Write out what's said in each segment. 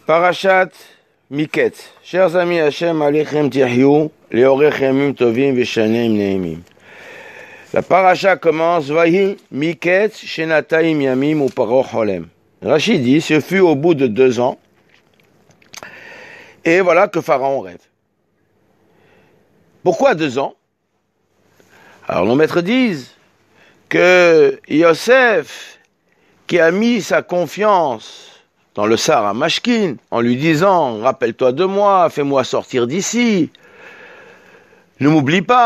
Parashat Miketz. Chers amis, Hashem alechem tihyou, leorech yamim tovim veshanim neimim. La paracha commence, Vahi Miketz shenataim yamim ou paro cholem. Rachid dit, ce fut au bout de 2 ans, et voilà que Pharaon rêve. Pourquoi 2 ans? Alors nos maîtres disent que Yosef, qui a mis sa confiance dans le Sar Mashkin, en lui disant « Rappelle-toi de moi, fais-moi sortir d'ici, ne m'oublie pas »,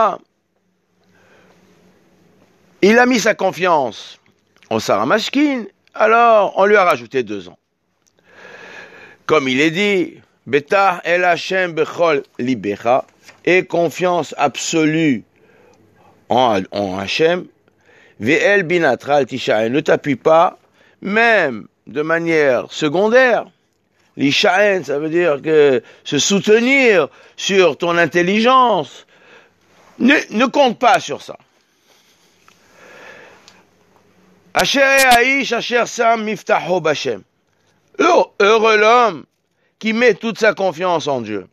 il a mis sa confiance au Sar Mashkin, alors on lui a rajouté 2 ans. Comme il est dit « Beta el Hashem bechol libecha » et confiance absolue en Hashem, « Ve'el binatral tishaen » ne t'appuie pas, même de manière secondaire. L'ishaen, ça veut dire que se soutenir sur ton intelligence. Ne compte pas sur ça. Asher ha'ish asher sam miftaho b'Hashem. Heureux l'homme qui met toute sa confiance en Dieu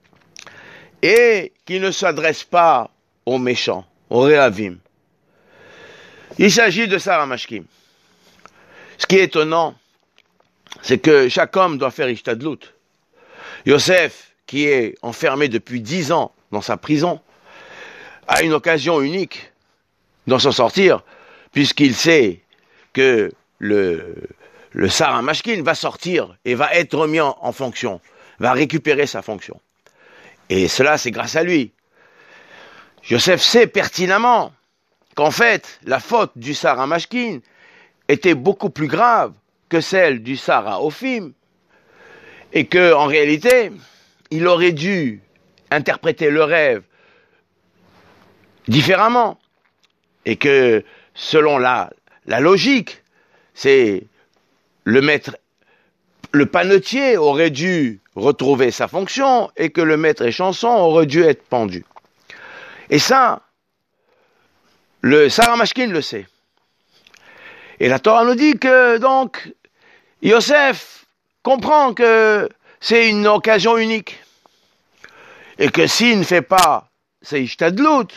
et qui ne s'adresse pas aux méchants, aux réavim. Il s'agit de Sar Mashkin. Ce qui est étonnant, c'est que chaque homme doit faire Ishtadlut. Yosef, qui est enfermé depuis 10 ans dans sa prison, a une occasion unique d'en s'en sortir, puisqu'il sait que le Sar Mashkin va sortir et va être remis en fonction, va récupérer sa fonction. Et cela, c'est grâce à lui. Yosef sait pertinemment qu'en fait, la faute du Sar Mashkin était beaucoup plus grave que celle du Sar Ophim, et que, en réalité, il aurait dû interpréter le rêve différemment, et que, selon la logique, c'est le maître, le panetier aurait dû retrouver sa fonction, et que le maître échanson aurait dû être pendu. Et ça, le Sar Mashkin le sait. Et la Torah nous dit que, donc, Yosef comprend que c'est une occasion unique. Et que s'il ne fait pas ses Ishtadlut,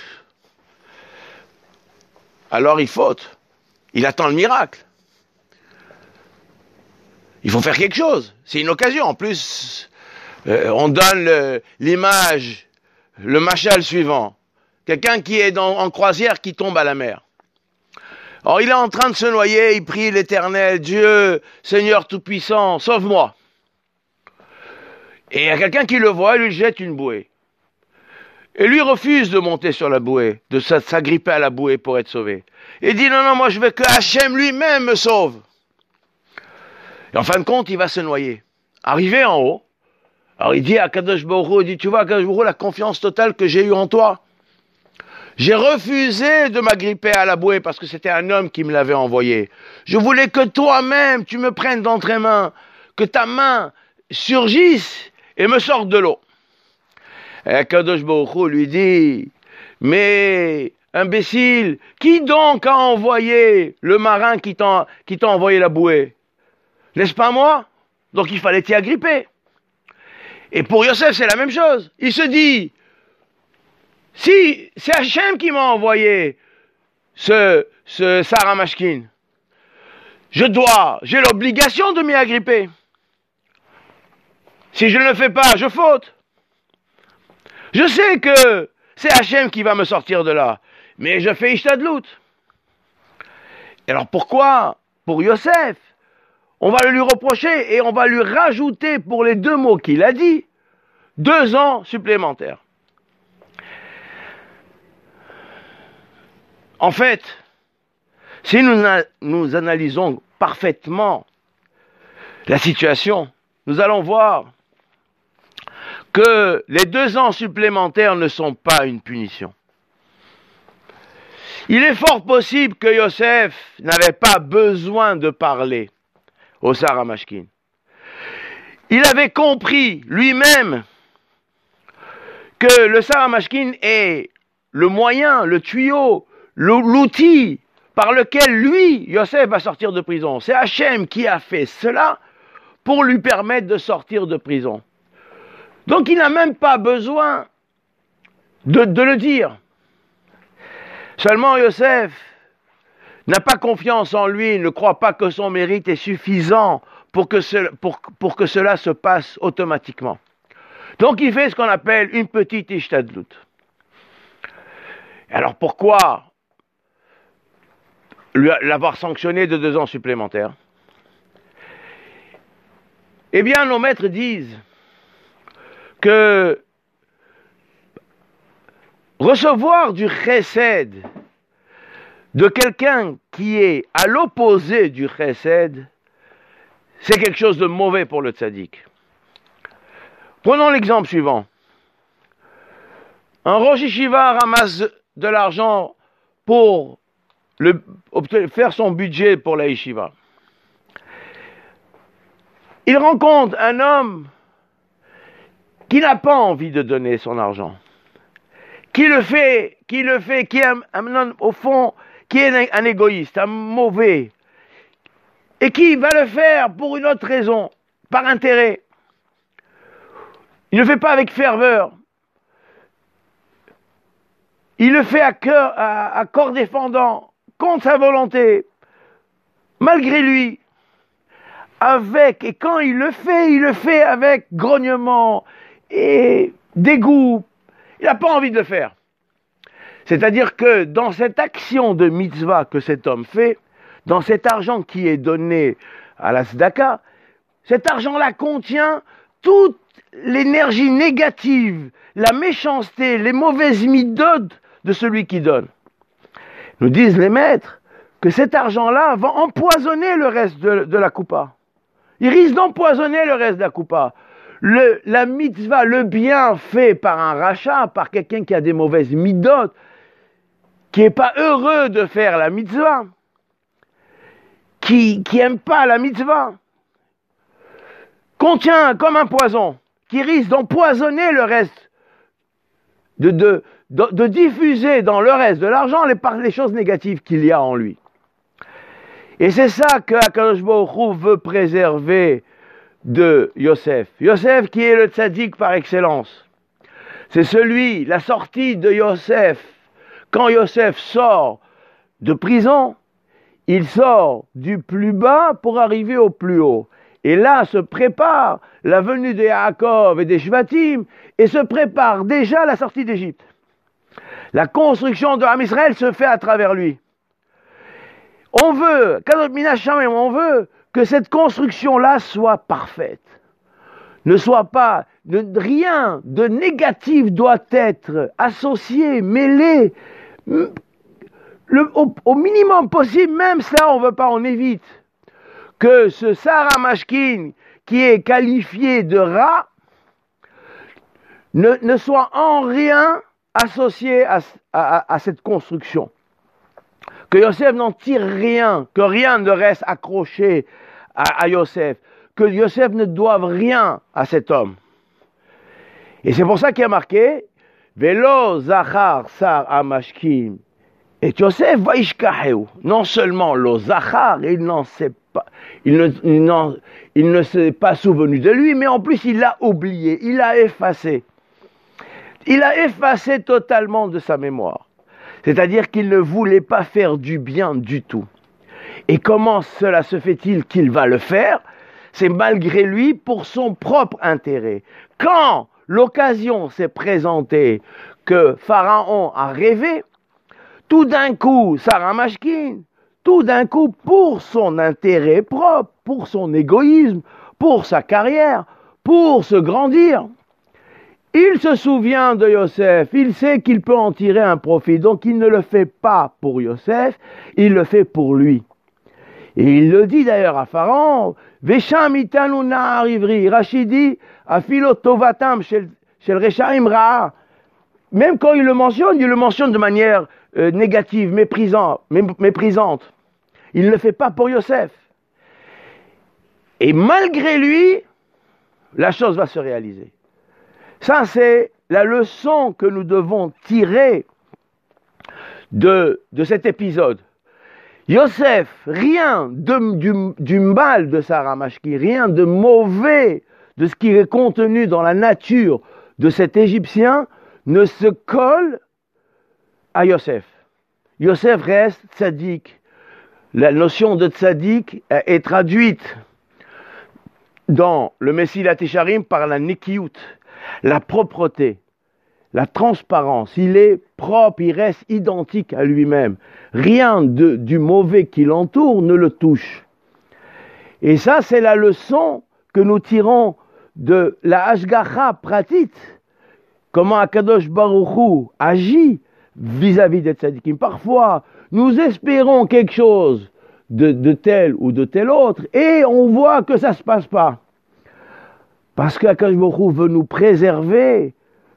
alors il faute. Il attend le miracle. Il faut faire quelque chose. C'est une occasion. En plus, on donne l'image, le mashal suivant. Quelqu'un qui est en croisière qui tombe à la mer. Alors il est en train de se noyer, il prie l'Éternel, Dieu, Seigneur Tout-Puissant, sauve-moi. Et il y a quelqu'un qui le voit et lui jette une bouée. Et lui refuse de monter sur la bouée, de s'agripper à la bouée pour être sauvé. Il dit non, moi je veux que Hachem lui-même me sauve. Et en fin de compte, il va se noyer. Arrivé en haut, alors il dit à Kadosh Baruch Hu, il dit, tu vois Kadosh Baruch Hu, la confiance totale que j'ai eue en toi. J'ai refusé de m'agripper à la bouée parce que c'était un homme qui me l'avait envoyé. Je voulais que toi-même, tu me prennes d'entre les mains, que ta main surgisse et me sorte de l'eau. Et Kadosh Baruch Hu lui dit, mais imbécile, qui donc a envoyé le marin qui t'a envoyé la bouée? N'est-ce pas moi? Donc il fallait t'y agripper. Et pour Yosef, c'est la même chose. Il se dit, si c'est Hachem qui m'a envoyé ce Sar Mashkin, j'ai l'obligation de m'y agripper. Si je ne le fais pas, je faute. Je sais que c'est Hachem qui va me sortir de là, mais je fais Ishtadlut. Alors pourquoi, pour Yosef, on va le lui reprocher et on va lui rajouter pour les 2 mots qu'il a dit, 2 ans supplémentaires? En fait, si nous analysons parfaitement la situation, nous allons voir que les 2 ans supplémentaires ne sont pas une punition. Il est fort possible que Yosef n'avait pas besoin de parler au Sar Mashkin. Il avait compris lui-même que le Sar Mashkin est le moyen, le tuyau, l'outil par lequel lui, Yosef, va sortir de prison. C'est Hachem qui a fait cela pour lui permettre de sortir de prison. Donc il n'a même pas besoin de le dire. Seulement Yosef n'a pas confiance en lui, il ne croit pas que son mérite est suffisant pour que cela se passe automatiquement. Donc il fait ce qu'on appelle une petite ishtadlut. Alors pourquoi l'avoir sanctionné de 2 ans supplémentaires? Eh bien, nos maîtres disent que recevoir du chesed de quelqu'un qui est à l'opposé du chesed, c'est quelque chose de mauvais pour le tzaddik. Prenons l'exemple suivant. Un rosh yeshiva ramasse de l'argent pour faire son budget pour la yeshiva. Il rencontre un homme qui n'a pas envie de donner son argent, qui est un homme, au fond, qui est un égoïste, un mauvais, et qui va le faire pour une autre raison, par intérêt. Il ne le fait pas avec ferveur. Il le fait à corps défendant, contre sa volonté, malgré lui. Et quand il le fait avec grognement et dégoût. Il n'a pas envie de le faire. C'est-à-dire que dans cette action de mitzvah que cet homme fait, dans cet argent qui est donné à la tzedaka, cet argent-là contient toute l'énergie négative, la méchanceté, les mauvaises midotes de celui qui donne. Nous disent les maîtres que cet argent-là va empoisonner le reste de la coupa. Il risque d'empoisonner le reste de la coupa. La mitzvah, le bien fait par un rachat, par quelqu'un qui a des mauvaises midotes, qui n'est pas heureux de faire la mitzvah, qui n'aime pas la mitzvah, contient comme un poison, qui risque d'empoisonner le reste, de diffuser dans le reste de l'argent les choses négatives qu'il y a en lui. Et c'est ça que HaKadosh Baruch Hu veut préserver de Yosef. Yosef qui est le tzaddik par excellence. C'est la sortie de Yosef. Quand Yosef sort de prison, il sort du plus bas pour arriver au plus haut. Et là se prépare la venue de Yaakov et des Shvatim et se prépare déjà la sortie d'Égypte. La construction de Ham Israël se fait à travers lui. On veut que cette construction-là soit parfaite. Rien de négatif doit être associé, mêlé, au minimum possible, même cela on ne veut pas, on évite. Que ce Sarah Mashkin, qui est qualifié de rat, ne soit en rien associé à cette construction. Que Yosef n'en tire rien, que rien ne reste accroché à Yosef, que Yosef ne doive rien à cet homme. Et c'est pour ça qu'il y a marqué Velo Zachar Sar Amashkim et Yosef Vaishkaheu. Non seulement lo Zachar, il ne s'est pas souvenu de lui, mais en plus il l'a oublié, il l'a effacé. Il a effacé totalement de sa mémoire. C'est-à-dire qu'il ne voulait pas faire du bien du tout. Et comment cela se fait-il qu'il va le faire? C'est malgré lui pour son propre intérêt. Quand l'occasion s'est présentée que Pharaon a rêvé, tout d'un coup, Sarah Mashkin, tout d'un coup, pour son intérêt propre, pour son égoïsme, pour sa carrière, pour se grandir, il se souvient de Yosef, il sait qu'il peut en tirer un profit, donc il ne le fait pas pour Yosef, il le fait pour lui. Et il le dit d'ailleurs à Pharaon, Vesham itanu na'ar ivri, Rachidi, afilo tovatam shel reshaim ra'a. Même quand il le mentionne de manière négative, méprisante. Il ne le fait pas pour Yosef. Et malgré lui, la chose va se réaliser. Ça, c'est la leçon que nous devons tirer de cet épisode. Yosef, rien du mal de Sarah Mashki, rien de mauvais de ce qui est contenu dans la nature de cet Égyptien ne se colle à Yosef. Yosef reste tzaddik. La notion de tzaddik est traduite dans le Messilat Yesharim par la nikiyut, la propreté, la transparence. Il est propre, il reste identique à lui-même. Rien du mauvais qui l'entoure ne le touche. Et ça, c'est la leçon que nous tirons de la Hashgacha pratit. Comment Akadosh Baruch Hu agit vis-à-vis des tzadikim. Parfois, nous espérons quelque chose de tel ou de tel autre, et on voit que ça ne se passe pas. Parce qu'Akadosh Baruch Hu veut nous préserver,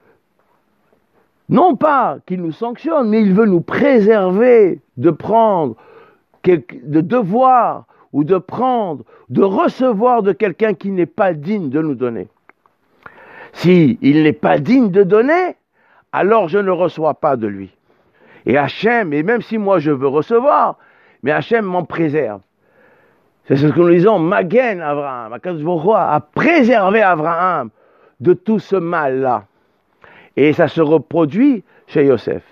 non pas qu'il nous sanctionne, mais il veut nous préserver de prendre, de devoir, ou de prendre, de recevoir de quelqu'un qui n'est pas digne de nous donner. Si il n'est pas digne de donner, alors je ne reçois pas de lui. Et Hachem, et même si moi je veux recevoir, mais Hachem m'en préserve. C'est ce que nous disons, Magen Avraham, Akadosh Baruch Hu a préservé Avraham de tout ce mal-là. Et ça se reproduit chez Yosef.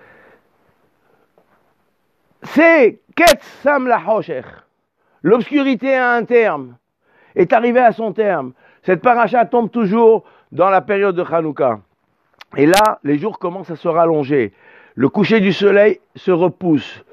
C'est Ketz Sam la Hoshech. L'obscurité a un terme, est arrivée à son terme. Cette paracha tombe toujours dans la période de Hanouka. Et là, les jours commencent à se rallonger. Le coucher du soleil se repousse.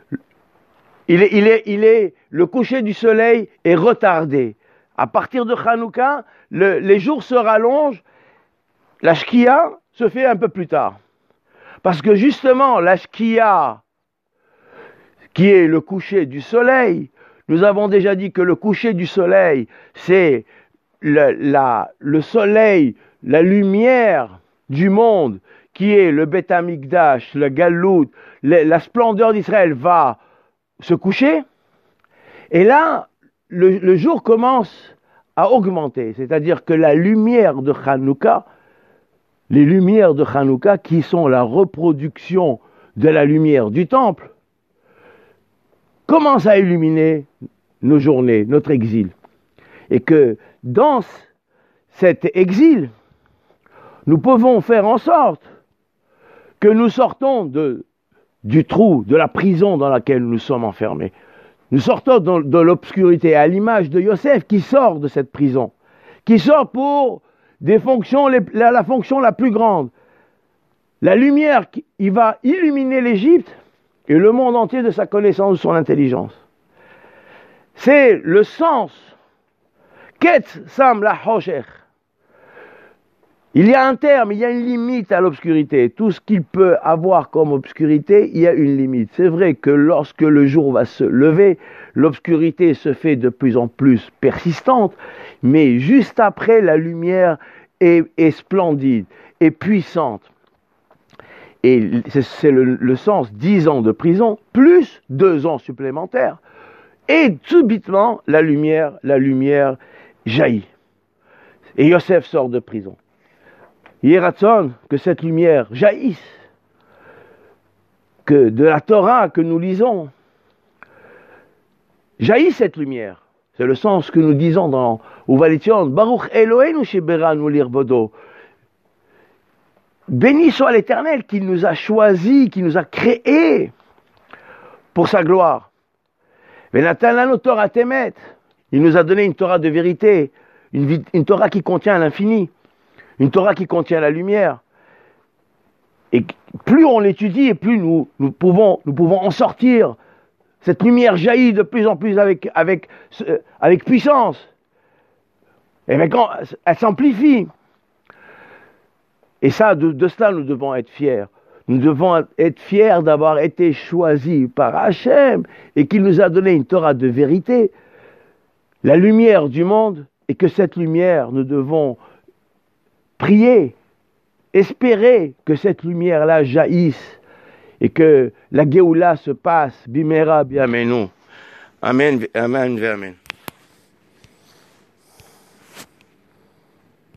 Le coucher du soleil est retardé. À partir de Hanouka, les jours se rallongent. La Shkia se fait un peu plus tard. Parce que justement, la Shkia, qui est le coucher du soleil, nous avons déjà dit que le coucher du soleil, c'est le soleil, la lumière du monde, qui est le Beth Amikdash, le Galout, la splendeur d'Israël va se coucher. Et là, le jour commence à augmenter. C'est-à-dire que la lumière de Hanouka, les lumières de Hanouka, qui sont la reproduction de la lumière du temple, commencent à illuminer nos journées, notre exil. Et que dans cet exil, nous pouvons faire en sorte que nous sortons du trou, de la prison dans laquelle nous sommes enfermés. Nous sortons de l'obscurité, à l'image de Yosef qui sort de cette prison, qui sort pour des fonctions, la fonction la plus grande. La lumière, il va illuminer l'Égypte et le monde entier de sa connaissance, de son intelligence. C'est le sens. Ketz Sam la Hoshech. Il y a un terme, il y a une limite à l'obscurité. Tout ce qu'il peut avoir comme obscurité, il y a une limite. C'est vrai que lorsque le jour va se lever, l'obscurité se fait de plus en plus persistante, mais juste après, la lumière est splendide, est puissante. Et c'est le sens 10 ans de prison, plus 2 ans supplémentaires. Et subitement, la lumière jaillit. Et Yosef sort de prison. Yératson, que cette lumière jaillisse, que de la Torah que nous lisons, jaillit cette lumière. C'est le sens que nous disons dans Uvalition, Baruch Eloheinu sheberanu lirbodo. Béni soit l'Éternel qui nous a choisis, qui nous a créés pour sa gloire. Venatan lanu Torah temet. Il nous a donné une Torah de vérité, une Torah qui contient l'infini. Une Torah qui contient la lumière. Et plus on l'étudie, et plus nous pouvons en sortir. Cette lumière jaillit de plus en plus avec puissance. Et maintenant, elle s'amplifie. Et ça, de cela, nous devons être fiers. Nous devons être fiers d'avoir été choisis par Hachem et qu'il nous a donné une Torah de vérité, la lumière du monde, et que cette lumière, nous devons prier, espérer que cette lumière-là jaillisse et que la Géoula se passe, bimera biamenu. Amen, amen, amen.